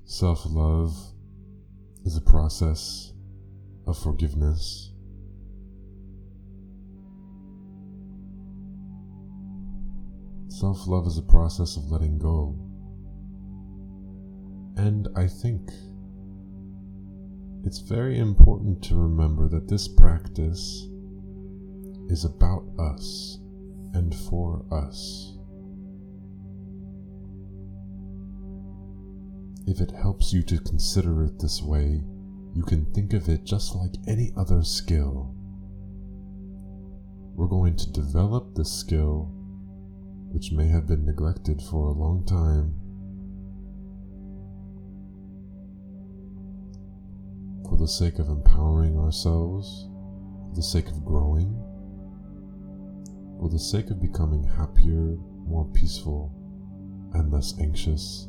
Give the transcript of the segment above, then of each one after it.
Self-love is a process of forgiveness. Self-love is a process of letting go. And I think it's very important to remember that this practice is about us and for us. If it helps you to consider it this way, you can think of it just like any other skill. We're going to develop this skill, which may have been neglected for a long time, for the sake of empowering ourselves, for the sake of growing, for the sake of becoming happier, more peaceful, and less anxious.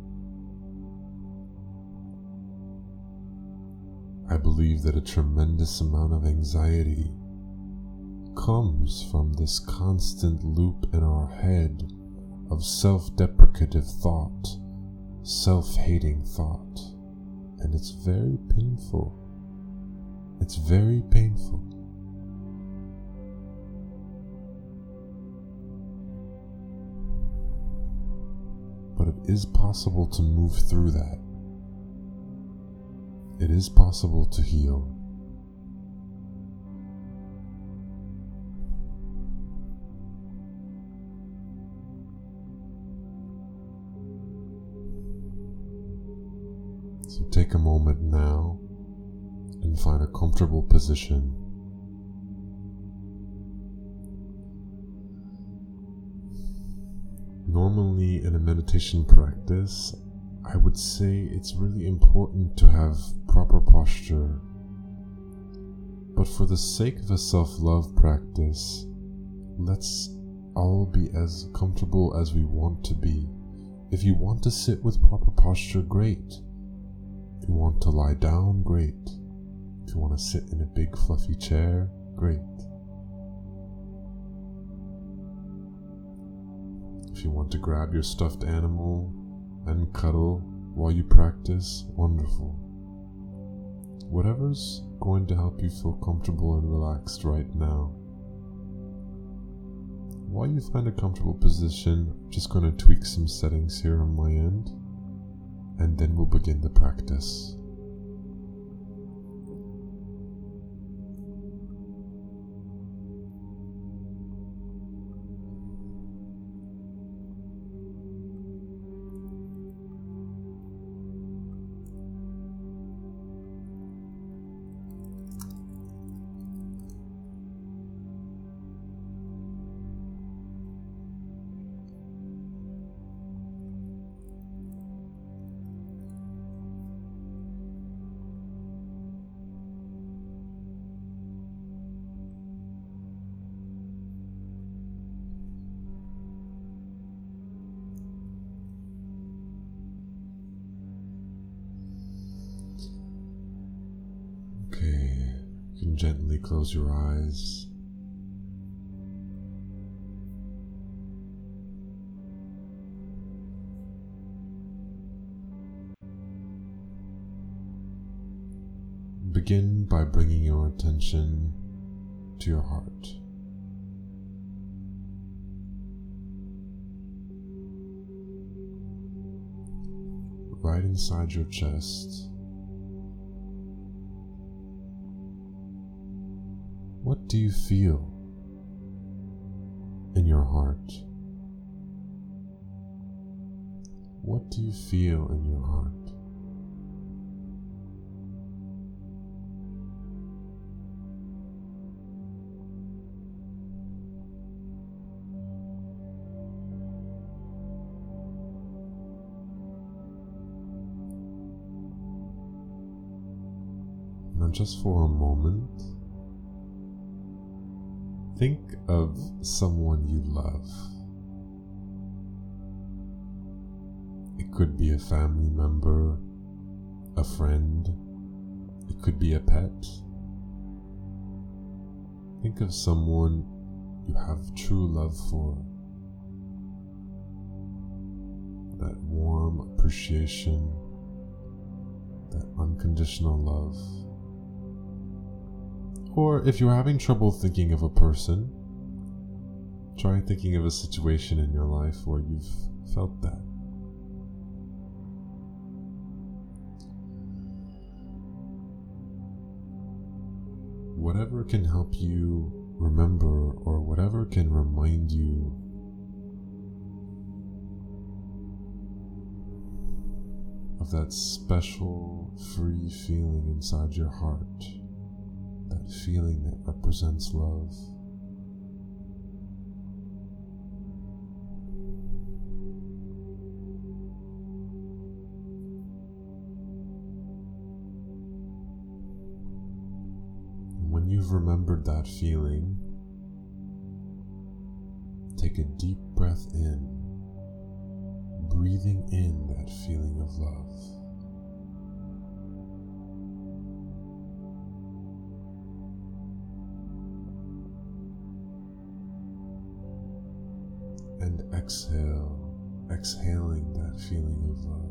I believe that a tremendous amount of anxiety comes from this constant loop in our head of self-deprecative thought, self-hating thought, and it's very painful. It's very painful. But it is possible to move through that. It is possible to heal. So take a moment now and find a comfortable position. Normally in a meditation practice, I would say it's really important to have proper posture. But for the sake of a self-love practice, let's all be as comfortable as we want to be. If you want to sit with proper posture, great. If you want to lie down, great. If you want to sit in a big fluffy chair, great. If you want to grab your stuffed animal and cuddle while you practice, wonderful. Whatever's going to help you feel comfortable and relaxed right now. While you find a comfortable position, I'm just going to tweak some settings here on my end, and then we'll begin the practice. You can gently close your eyes. Begin by bringing your attention to your heart. Right inside your chest. What do you feel in your heart? What do you feel in your heart? Now, just for a moment, think of someone you love. It could be a family member, a friend, it could be a pet. Think of someone you have true love for. That warm appreciation, that unconditional love. Or if you're having trouble thinking of a person, try thinking of a situation in your life where you've felt that. Whatever can help you remember, or whatever can remind you of that special, free feeling inside your heart, that feeling that represents love. When you've remembered that feeling, take a deep breath in, breathing in that feeling of love. And exhale, exhaling that feeling of love.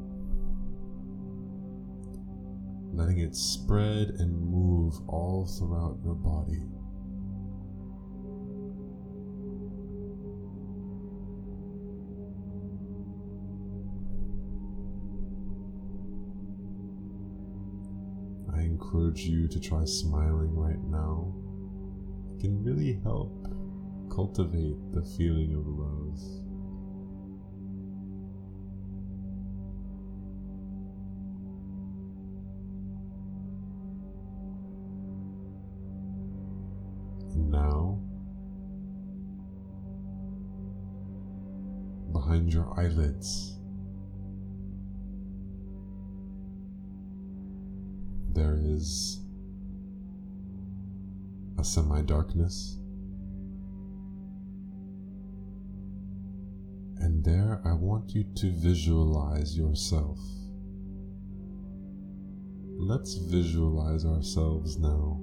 Letting it spread and move all throughout your body. I encourage you to try smiling right now. It can really help cultivate the feeling of love. And now, behind your eyelids, there is a semi-darkness, and there I want you to visualize yourself. Let's visualize ourselves now.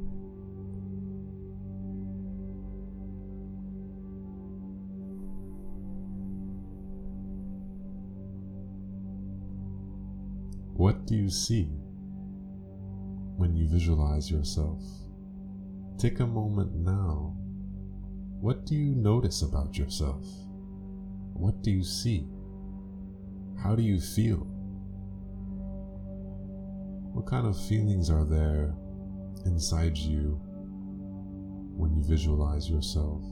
What do you see when you visualize yourself? Take a moment now. What do you notice about yourself? What do you see? How do you feel? What kind of feelings are there inside you when you visualize yourself?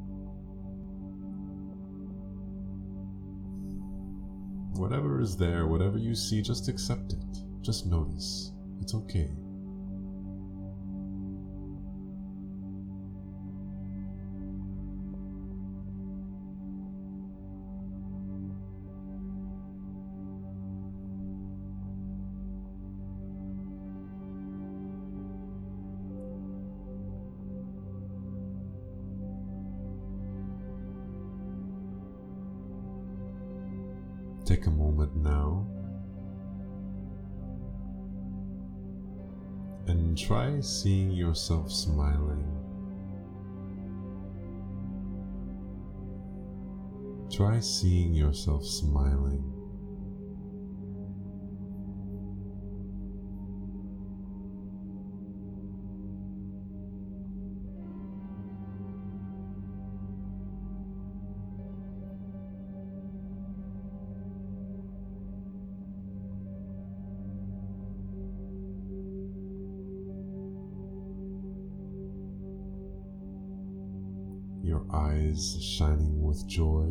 Whatever is there, whatever you see, just accept it. Just notice. It's okay. Take a moment now and try seeing yourself smiling. Try seeing yourself smiling. Your eyes shining with joy,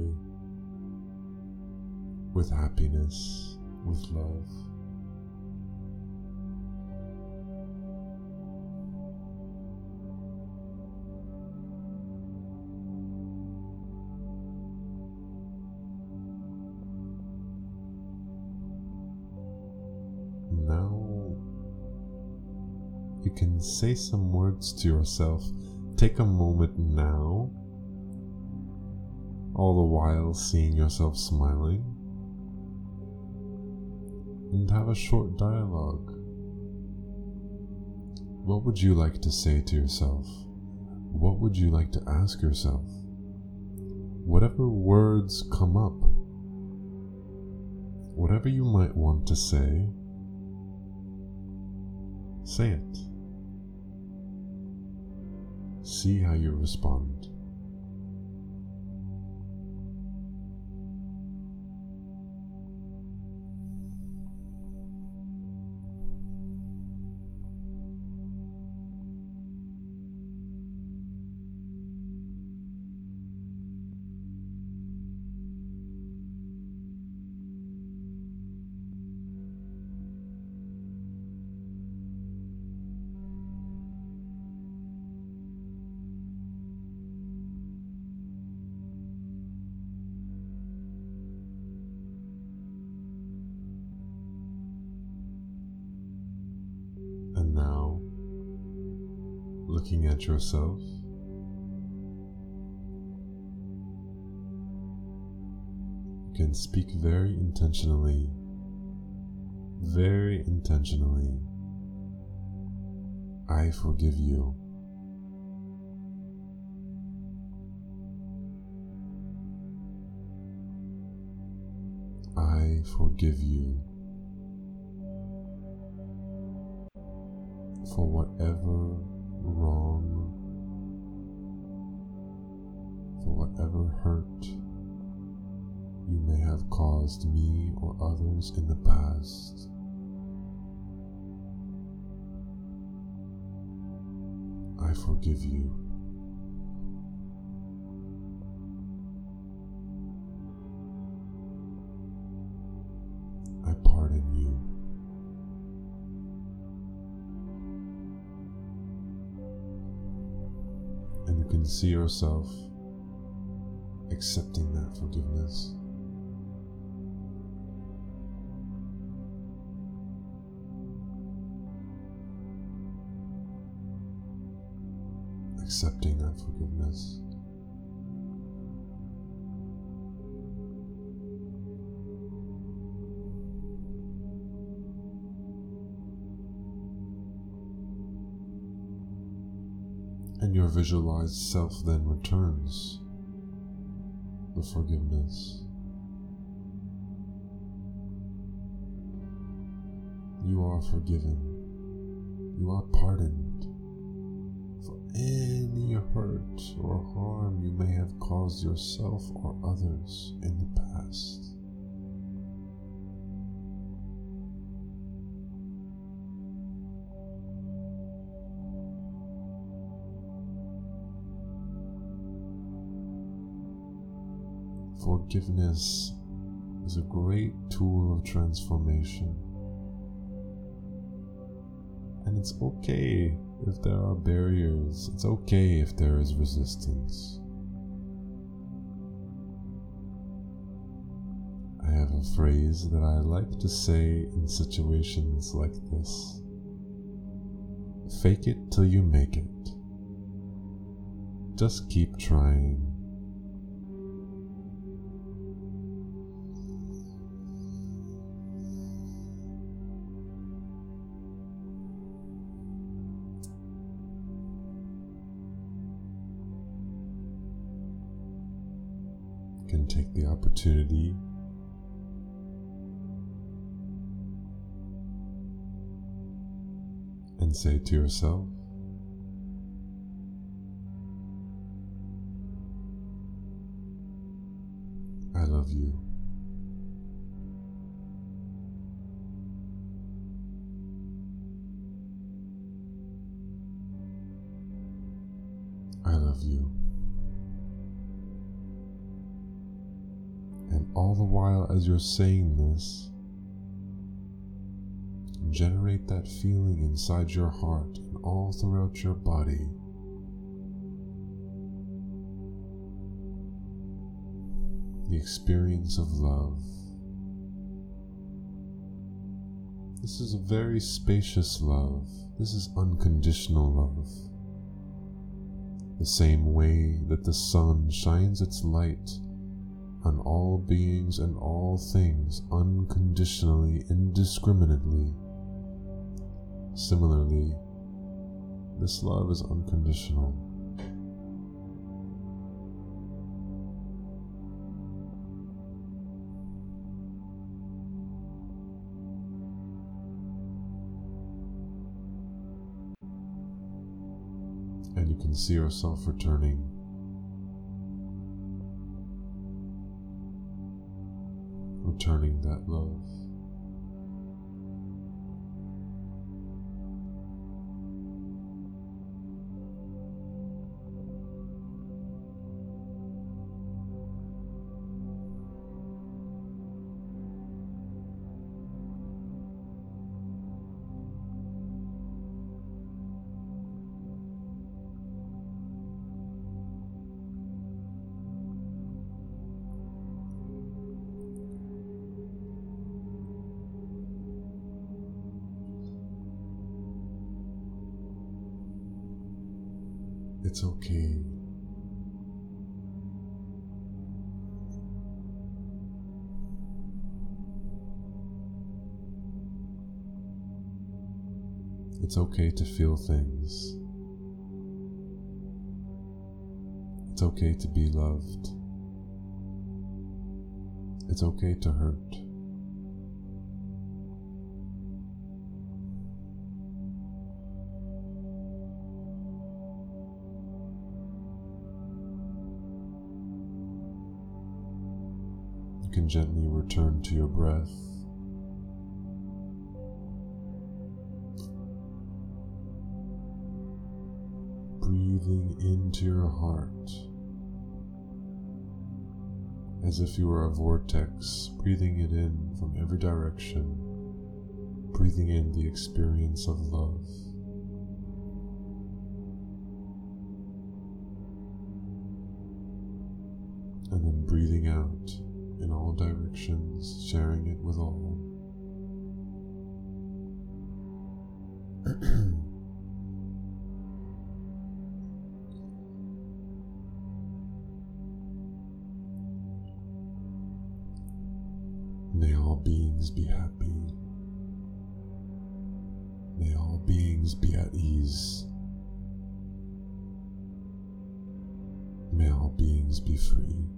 with happiness, with love. Now you can say some words to yourself. Take a moment now, all the while seeing yourself smiling, and have a short dialogue. What would you like to say to yourself? What would you like to ask yourself? Whatever words come up, whatever you might want to say, Say it. See how you respond. And now, looking at yourself, you can speak very intentionally, I forgive you. I forgive you for whatever wrong, for whatever hurt you may have caused me or others in the past. I forgive you. I pardon you. And you can see yourself accepting that forgiveness. Accepting that forgiveness. And your visualized self then returns the forgiveness. You are forgiven. You are pardoned for any hurt or harm you may have caused yourself or others in the past. Forgiveness is a great tool of transformation. And it's okay if there are barriers. It's okay if there is resistance. I have a phrase that I like to say in situations like this. Fake it till you make it. Just keep trying. Can take the opportunity and say to yourself, I love you. I love you. And all the while as you're saying this, generate that feeling inside your heart and all throughout your body. The experience of love. This is a very spacious love. This is unconditional love. The same way that the sun shines its light on all beings and all things unconditionally, indiscriminately. Similarly, this love is unconditional. And you can see yourself returning. Returning that love. It's okay. It's okay to feel things. It's okay to be loved. It's okay to hurt. You can gently return to your breath. Breathing into your heart as if you were a vortex, breathing it in from every direction, breathing in the experience of love. And then breathing out in all directions, sharing it with all. May all beings be happy. May all beings be at ease. May all beings be free.